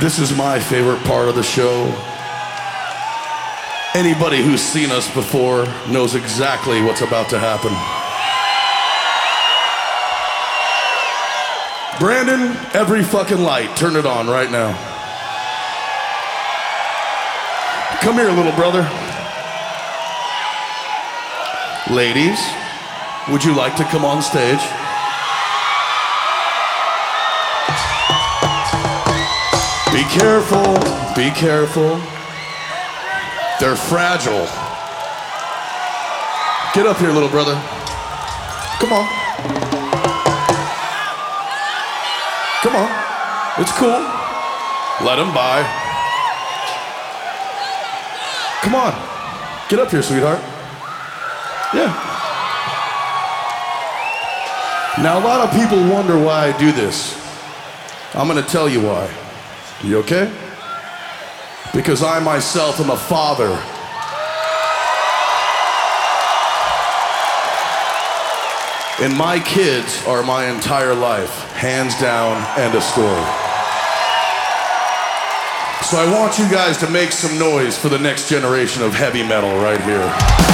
This is my favorite part of the show. Anybody who's seen us before knows exactly what's about to happen. Brandon, every fucking light, turn it on right now. Come here, little brother. Ladies, would you like to come on stage? Be careful, be careful. They're fragile. Get up here, little brother. Come on. Come on. It's cool. Let him by. Come on. Get up here, sweetheart. Yeah. Now, a lot of people wonder why I do this. I'm gonna tell you why. You okay? Because I myself am a father. And my kids are my entire life, hands down, end of story. So I want you guys to make some noise for the next generation of heavy metal right here.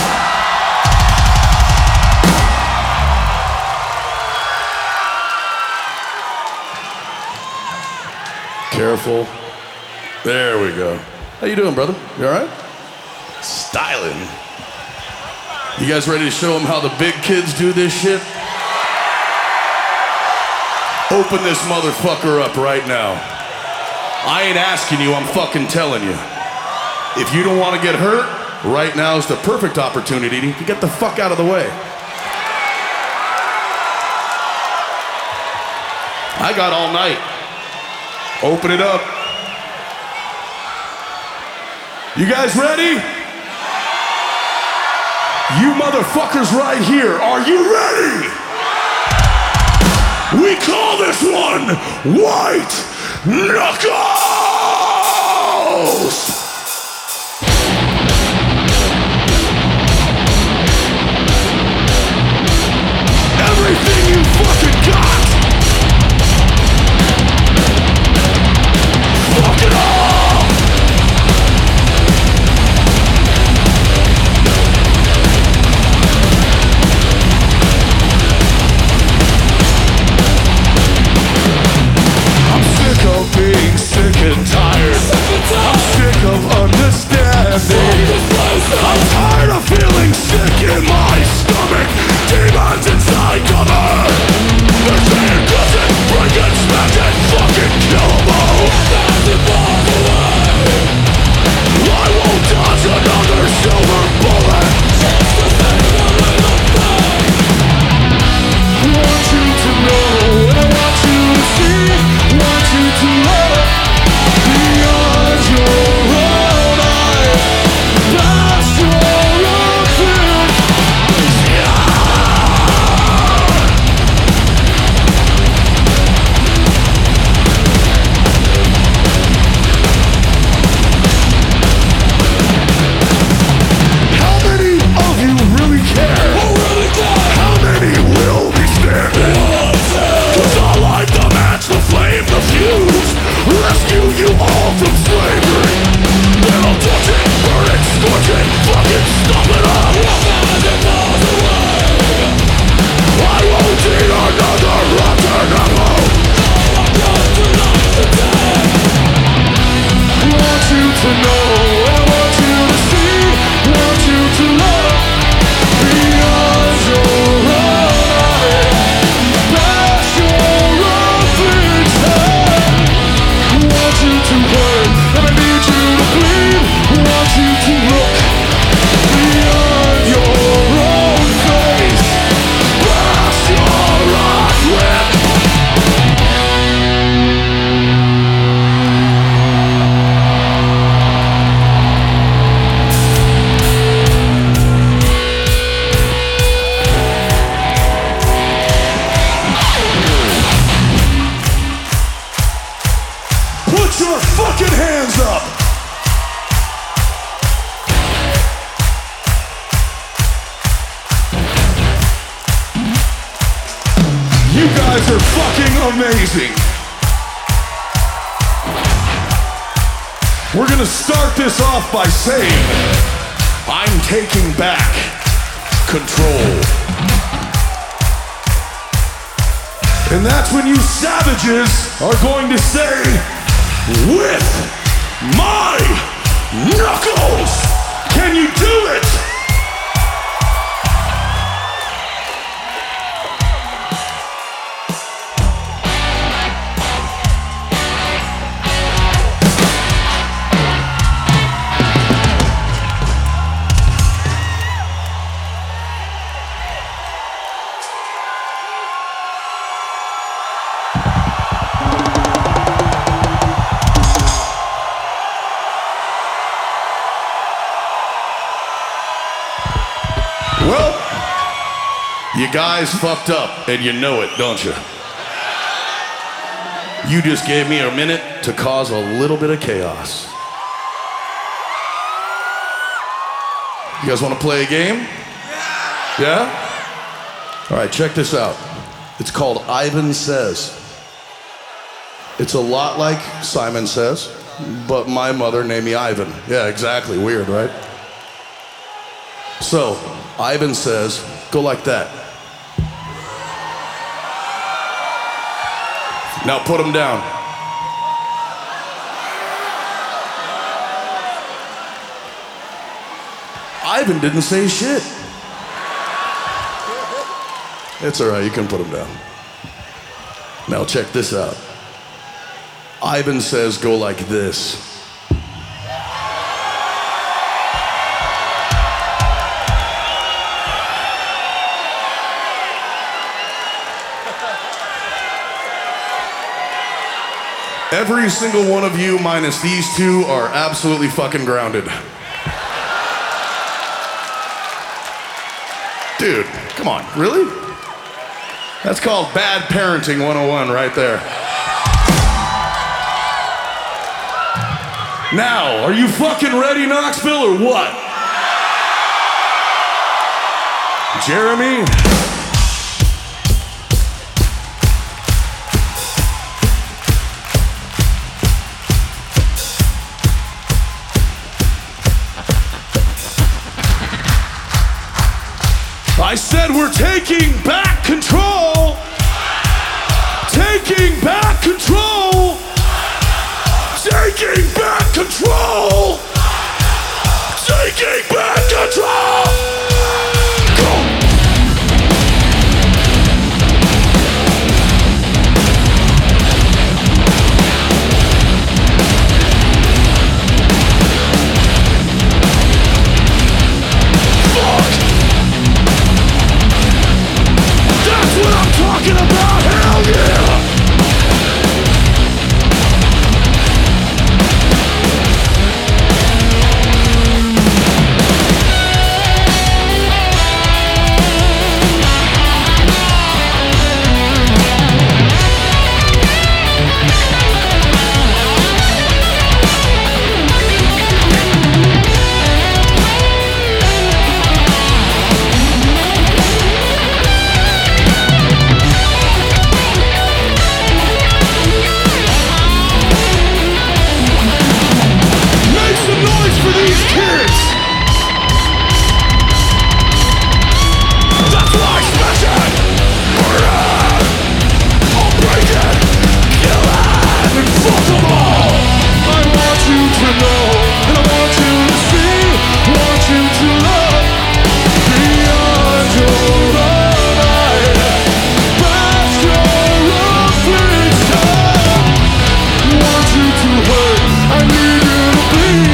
Careful. There we go. How you doing, brother? You all right? Styling. You guys ready to show them how the big kids do this shit? Open this motherfucker up right now. I ain't asking you, I'm fucking telling you. If you don't want to get hurt, right now is the perfect opportunity to get the fuck out of the way. I got all night. Open it up. You guys ready? You motherfuckers right here, are you ready? We call this one White Knuckles! Everything you fucking got! Fuck it all! Being sick and tired. I'm sick of understanding. I'm tired of feeling sick in my stomach. Demons inside cover. They're saying cuss it, break it, smash it, fucking kill 'em all. I won't dodge another silver bullet. I want you to know, and I want you to see. Want you to love beyond your own eye, past your own fear. How many of you really care? How many will be standing? 'Cause I light the match, the flame, the fuse, rescue you all from slavery. Then I'll touch it, burn it, scorch it, fucking stop it up. I won't eat another rotten apple. I want you to know, I want you to see, want you to love beyond your own past your own things. I want you to hurt, and I need you to bleed. I want you to look beyond your own face, past your rock whip. Put your fucking hands up! You guys are fucking amazing! We're gonna start this off by saying, I'm taking back control. And that's when you savages are going to say, with my knuckles, can you do it? Well, you guys fucked up, and you know it, don't you? You just gave me a minute to cause a little bit of chaos. You guys want to play a game? Yeah? All right, check this out. It's called Ivan Says. It's a lot like Simon Says, but my mother named me Ivan. Yeah, exactly. Weird, right? So, Ivan says, go like that. Now put him down. Ivan didn't say shit. It's all right, you can put him down. Now check this out. Ivan says, go like this. Every single one of you, minus these two, are absolutely fucking grounded. Dude, come on, really? That's called bad parenting 101 right there. Now, are you fucking ready, Knoxville, or what? Jeremy? I said we're taking back control. Taking back control. Taking back control. Taking back control. Talking about hell yeah! I need you to bleed.